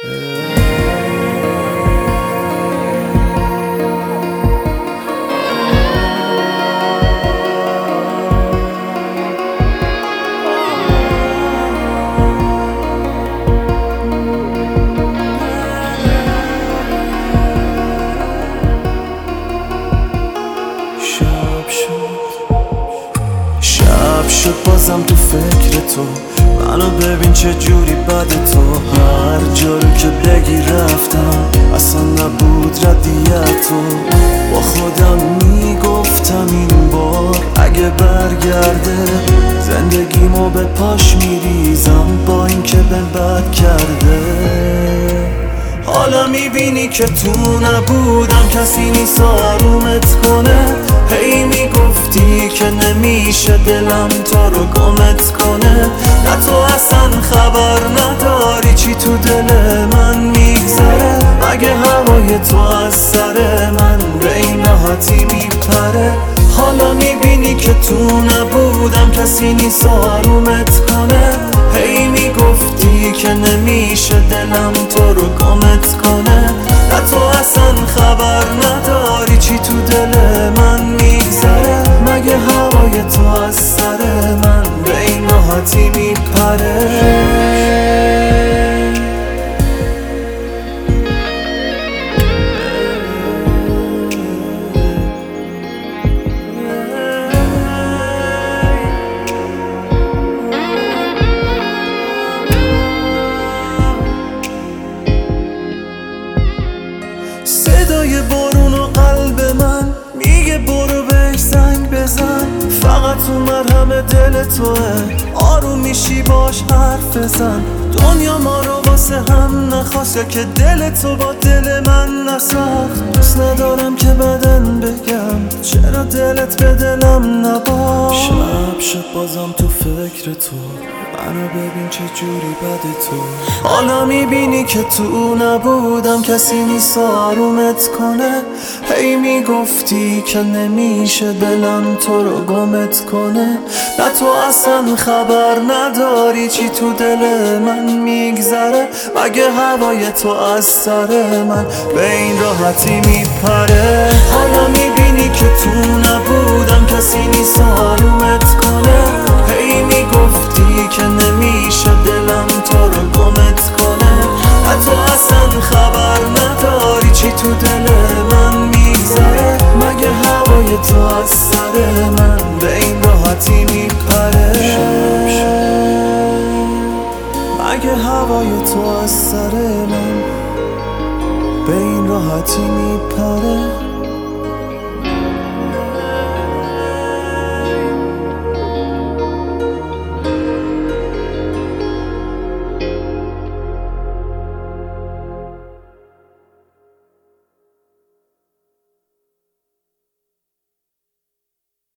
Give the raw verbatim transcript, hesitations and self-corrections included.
شب شد بازم تو فکر تو، منو ببین چه جوری بد تو. هر جا رو که بگی رفتم، اصلا نبود ردیت تو. با خودم میگفتم این بار اگه برگرده زندگیمو به پاش میریزم، با این که به بد کرده. حالا میبینی که تو نبودم، کسی نیست آرومت کنه. هی میگفتی که نمیشه دلم تو رو گمت کنه. نه تو اصلا خبر نداری چی تو دل من میگذره. مگه هوای تو از سر من به این راحتی میپره. حالا میبینی که تو نبودم، کسی نیست آرومت کنه. هی میگفتی که نمیشه دلم تو رو گمت کنه. نه تو اصلا خبر نداری چی تو دل من میگذره. مگه هوای تو از سر من به این راحتی میپره. صدای بارون و قلب من میگه برو بهش زنگ بزن. فقط تو مرهم دل توه، آروم میشی باش حرف بزن. دنیا ما رو واسه هم نخواست، که دل تو با دل من نساخت. دوست ندارم که بدن بگم چرا دلت به دلم نباخت. شب شب بازم تو فکر تو، منو ببین چه جوری بد تو. حالا میبینی که تو نبودم، کسی نیست آرومت کنه. هی میگفتی که نمیشه دلم تو رو گمت کنه. نه تو اصلا خبر نداری چی تو دل من میگذره. مگه هوای تو از سر من به این راحتی میپره. حالا میبینی که تو نبودم، کسی نیست آرومت کنه. هی میگفتی که نمیشه دلم تو رو گمت کنه. نه تو اصلا خبر نداری چی تو دل من میگذره. مگه هوای تو از سر من به این راحتی میپره. مگه هوای تو از سر من به این راحتی میپره.